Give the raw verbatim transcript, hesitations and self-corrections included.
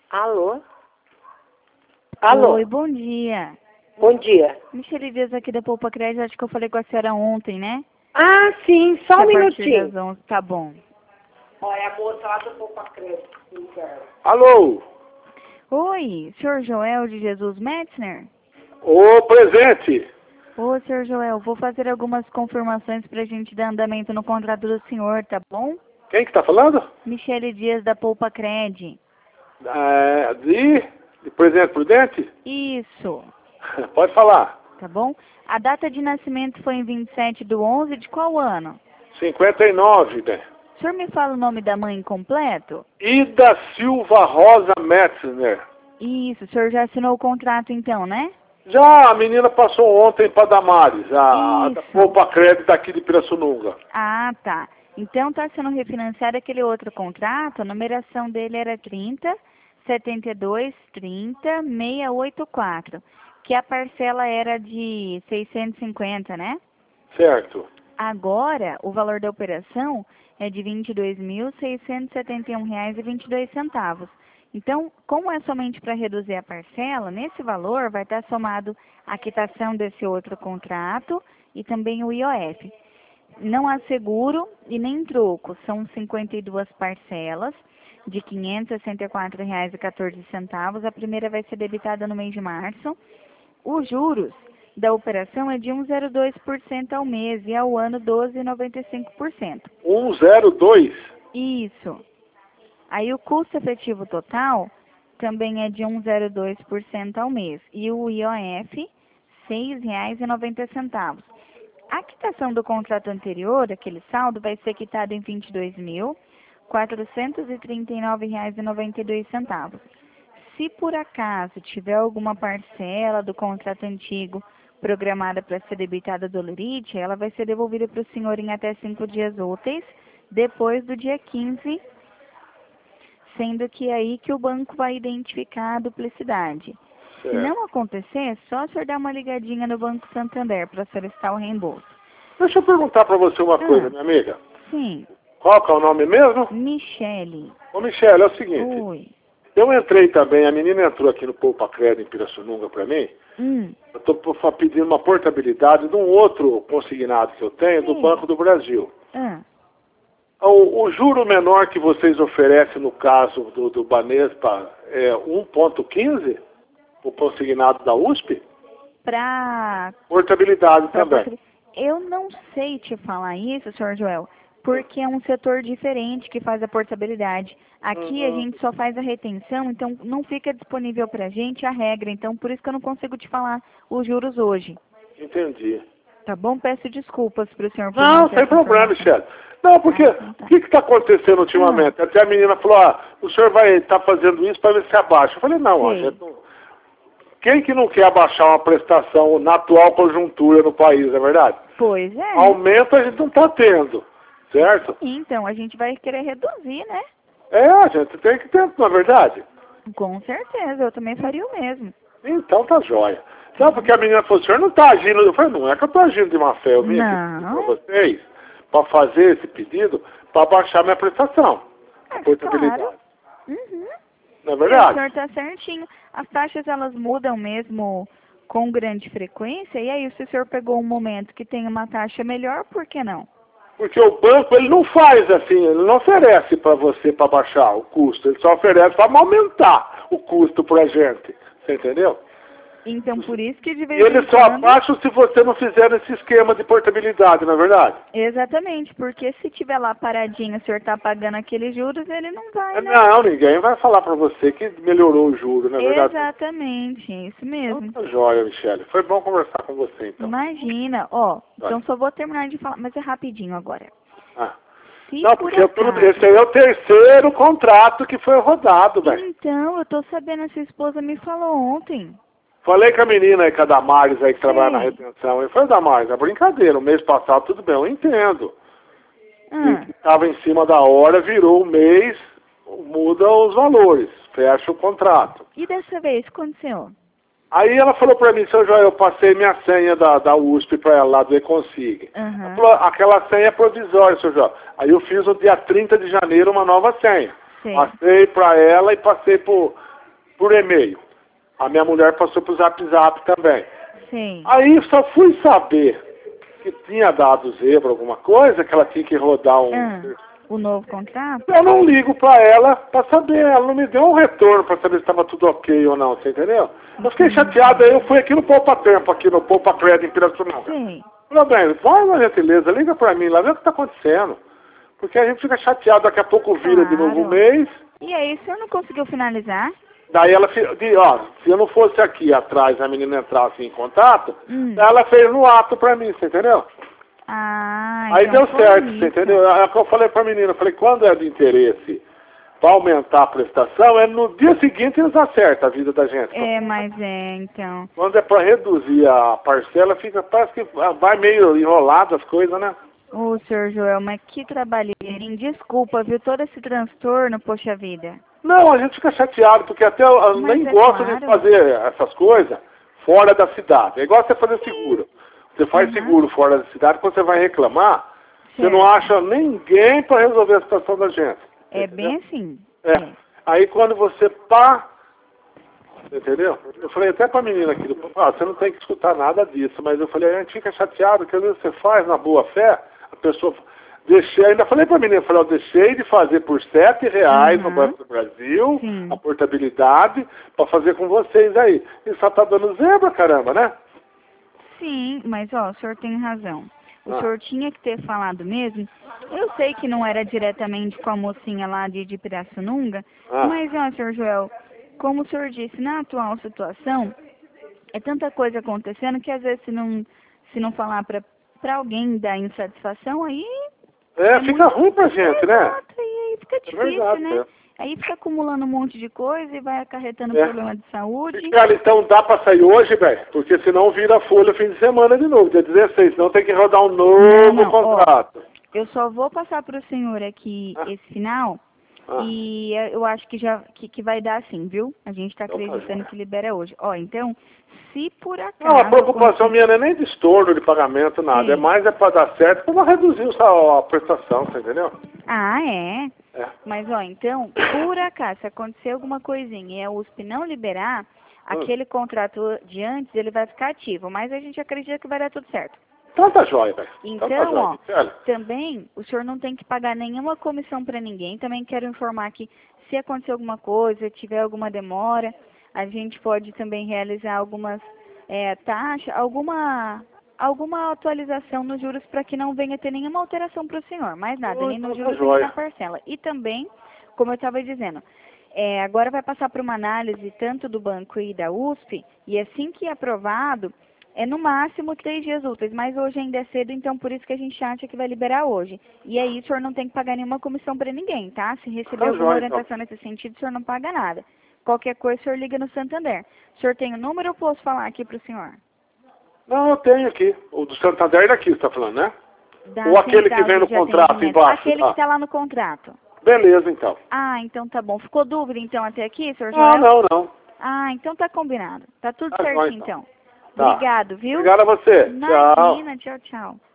Alô? Alô? Oi, bom dia. Bom dia. Michele Dias aqui da Poupa Crédito, acho que eu falei com a senhora ontem, né? Ah, sim, só um Que a partir minutinho. das onze, tá bom. Olha, a moça lá do Poupa Crédito. Alô? Oi, senhor Joel de Jesus Metzner? Ô, presente. Ô, senhor Joel, vou fazer algumas confirmações pra gente dar andamento no contrato do senhor, tá bom? Quem que tá falando? Michele Dias da Poupa Crédito. É, de, de presente prudente? Isso, Pode falar. tá bom? A data de nascimento foi em vinte e sete do onze de qual ano? cinquenta e nove, né? O senhor me fala o nome da mãe completo? Ida Silva Rosa Metzner. Isso, o senhor já assinou o contrato então, né? Já a menina passou ontem para Damares, a, a da Isso. Poupa Crédito aqui de Pirassununga. Ah, tá. Então está sendo refinanciado aquele outro contrato, a numeração dele era trinta, setenta e dois, trinta, seiscentos e oitenta e quatro, que a parcela era de seiscentos e cinquenta, né? Certo. Agora, o valor da operação é de vinte e dois mil, seiscentos e setenta e um reais e vinte e dois centavos. Então, como é somente para reduzir a parcela, nesse valor vai estar somado a quitação desse outro contrato e também o I O F. Não há seguro e nem troco, são cinquenta e duas parcelas de quinhentos e sessenta e quatro reais e quatorze centavos. A primeira vai ser debitada no mês de março. Os juros da operação é de um vírgula zero dois por cento ao mês e ao ano doze vírgula noventa e cinco por cento. um zero dois. Isso. Aí o custo efetivo total também é de um vírgula zero dois por cento ao mês e o I O F seis reais e noventa centavos. A quitação do contrato anterior, aquele saldo, vai ser quitado em vinte e dois mil, quatrocentos e trinta e nove reais e noventa e dois centavos. Se por acaso tiver alguma parcela do contrato antigo programada para ser debitada do Lerite, ela vai ser devolvida para o senhor em até cinco dias úteis, depois do dia quinze, sendo que é aí que o banco vai identificar a duplicidade. Se Certo. não acontecer, é só o senhor dar uma ligadinha no Banco Santander para solicitar o reembolso. Deixa eu perguntar para você uma Ah. coisa, minha amiga. Sim, Qual que é o nome mesmo? Michele. Ô, Michele, é o seguinte. Oi. Eu entrei também, a menina entrou aqui no Poupa Crédito em Pirassununga para mim. Hum, Eu estou pedindo uma portabilidade de um outro consignado que eu tenho, do Sim. Banco do Brasil. ah, O, o juro menor que vocês oferecem no caso do, do Banespa é um vírgula quinze? O consignado da U S P? pra, Portabilidade pra também. português. Eu não sei te falar isso, senhor Joel, porque é um setor diferente que faz a portabilidade. Aqui a Uhum. gente só faz a retenção, então não fica disponível pra gente a regra. Então por isso que eu não consigo te falar os juros hoje. Entendi. Tá bom? Peço desculpas pro senhor por Não, ter sem essa problema, informação. Michele. Não, porque Ah, então tá. o que está acontecendo ultimamente? Até a menina falou, ah, o senhor vai estar fazendo isso para ver se abaixa. Eu falei, não, a Sei. gente não... Quem que não quer abaixar uma prestação na atual conjuntura no país, não é verdade? Pois é. Aumento a gente não está tendo, certo? Então, a gente vai querer reduzir, né? É, a gente tem que ter, não é verdade? Com certeza, eu também faria o mesmo. Então tá jóia. Sabe porque a menina falou, o senhor não está agindo? Eu falei, não é que eu estou agindo de má fé, eu vim aqui Não. para vocês, para fazer esse pedido, para baixar minha prestação, a É, portabilidade. claro. Uhum. Não é O verdade? senhor está certinho. As taxas, elas mudam mesmo com grande frequência. E aí, se o senhor pegou um momento que tem uma taxa melhor, por que não? Porque o banco, ele não faz assim, ele não oferece para você para baixar o custo, ele só oferece para aumentar o custo para a gente, você entendeu? Então, por isso que de E vez em ele só quando... abaixa se você não fizer esse esquema de portabilidade, não é verdade? Exatamente, porque se tiver lá paradinho, o senhor está pagando aqueles juros, ele não vai, né? Não, ninguém vai falar para você que melhorou o juro, não é verdade? Exatamente, é isso mesmo. Então tá jóia, Michele. Foi bom conversar com você, então. Imagina, ó, Vai. então só vou terminar de falar, mas é rapidinho agora. Ah. Se Não, por porque eu tô- acaso- esse aí é o terceiro contrato que foi rodado, velho. Então, eu tô sabendo, a sua esposa me falou ontem. Falei com a menina aí, com a Damares aí, que trabalha na Sei. retenção. E foi, Damares, é brincadeira. O mês passado, tudo bem, eu entendo. Ah, Que estava em cima da hora, virou o mês, muda os valores, fecha o contrato. e dessa vez, o que aconteceu? Aí ela falou pra mim, seu Joel, eu passei minha senha da, da U S P pra ela lá do Econsig. Aham. Ela falou, aquela senha é provisória, seu Joel. Aí eu fiz no dia trinta de janeiro uma nova senha. Sei. Passei pra ela e passei pro, por e-mail. A minha mulher passou pro Zap Zap também. Sim. Aí só fui saber que tinha dado zebra alguma coisa, que ela tinha que rodar um... Ah, o novo contrato? Eu não ligo pra ela pra saber, ela não me deu um retorno pra saber se estava tudo ok ou não, você entendeu? Eu fiquei chateado, aí eu fui aqui no Poupa Tempo, aqui no Poupa Crédito em Pirassununga. Sim. Falei, bem, vai, uma gentileza, liga pra mim lá, vê o que tá acontecendo. Porque a gente fica chateado, daqui a pouco vira de novo Claro. mês. E aí, o senhor não conseguiu finalizar? Daí ela, fi- de- ó, se eu não fosse aqui atrás, a menina entrasse em contato, Hum. ela fez no ato pra mim, você entendeu? Ah, Aí então deu foi certo, isso. você entendeu? É o que eu falei pra menina, eu falei, quando é de interesse pra aumentar a prestação, é no dia seguinte eles acertam a vida da gente. É, mas é, então. Quando é pra reduzir a parcela, fica, parece que vai meio enrolado as coisas, né? Ô, senhor Joel, mas que trabalheirinho. Desculpa, viu? Todo esse transtorno, poxa vida. Não, a gente fica chateado, porque até eu, eu Mas nem é gosto claro. de fazer essas coisas fora da cidade. É igual você fazer seguro. Você faz Uhum. seguro fora da cidade, quando você vai reclamar, você Certo. não acha ninguém para resolver a situação da gente. É Entendeu? bem assim. É. Aí quando você pá, entendeu? Eu falei até pra menina aqui, do- ah, você não tem que escutar nada disso, mas eu falei, a gente fica chateado, que às vezes você faz na boa fé, a pessoa... Deixei, ainda falei pra menina, falei, eu deixei de fazer por sete reais no Uhum. Banco do Brasil, Sim. a portabilidade, pra fazer com vocês aí. E só tá dando zebra, caramba, né? Sim, mas ó, o senhor tem razão. O Ah. senhor tinha que ter falado mesmo. Eu sei que não era diretamente com a mocinha lá de, de Pirassununga, Ah. mas ó, senhor Joel, como o senhor disse, na atual situação, é tanta coisa acontecendo que às vezes se não, se não falar pra, pra alguém dar insatisfação, aí... É, fica ruim pra gente, né? Exato, e aí fica difícil, verdade, né? é. Aí fica acumulando um monte de coisa e vai acarretando É. problema de saúde. Cara, então dá pra sair hoje, velho? Porque senão vira folha fim de semana de novo, dia dezesseis, senão tem que rodar um novo Não, não, contrato. Eu só vou passar para o senhor aqui Ah. esse final Ah. e eu acho que já que, que vai dar sim, viu? A gente está Então tá acreditando joia. que libera hoje. Ó, então, se por acaso... Não, a preocupação acontecer- minha não é nem de estorno de pagamento, nada. Sim. É mais é pra dar certo, pra não reduzir o sal- a prestação, você entendeu? Ah, é? É. Mas, ó, então, por acaso, se acontecer alguma coisinha e a U S P não liberar, aquele contrato de antes, ele vai ficar ativo. Mas a gente acredita que vai dar tudo certo. Então tá jóia, velho. Então, tá Então, jóia, ó, Michele. também o senhor não tem que pagar nenhuma comissão para ninguém. Também quero informar que se acontecer alguma coisa, tiver alguma demora, a gente pode também realizar algumas é, taxas, alguma alguma atualização nos juros para que não venha ter nenhuma alteração para o senhor. Mais nada, Oh, nem então nos tá juros nem jóia. na parcela. E também, como eu estava dizendo, é, agora vai passar por uma análise tanto do banco e da U S P, e assim que aprovado, é no máximo três dias úteis, mas hoje ainda é cedo, então por isso que a gente acha que vai liberar hoje. E aí o senhor não tem que pagar nenhuma comissão para ninguém, tá? Se receber Tá alguma jóia, então. orientação nesse sentido, o senhor não paga nada. Qualquer coisa, o senhor liga no Santander. O senhor tem o número, eu posso falar aqui para o senhor? Não, eu tenho aqui. O do Santander é daqui, você tá falando, né? Da Ou aquele que central vem no de contrato atendimento. embaixo? Aquele Ah. que está lá no contrato. Beleza, então. Ah, então tá bom. Ficou dúvida então até aqui, senhor Não, Joel? não, não. Ah, então tá combinado. Tá tudo Tá certinho jóia, então. então. Tá. Obrigado, viu? Obrigado a você. Tchau. Imagina, tchau, tchau.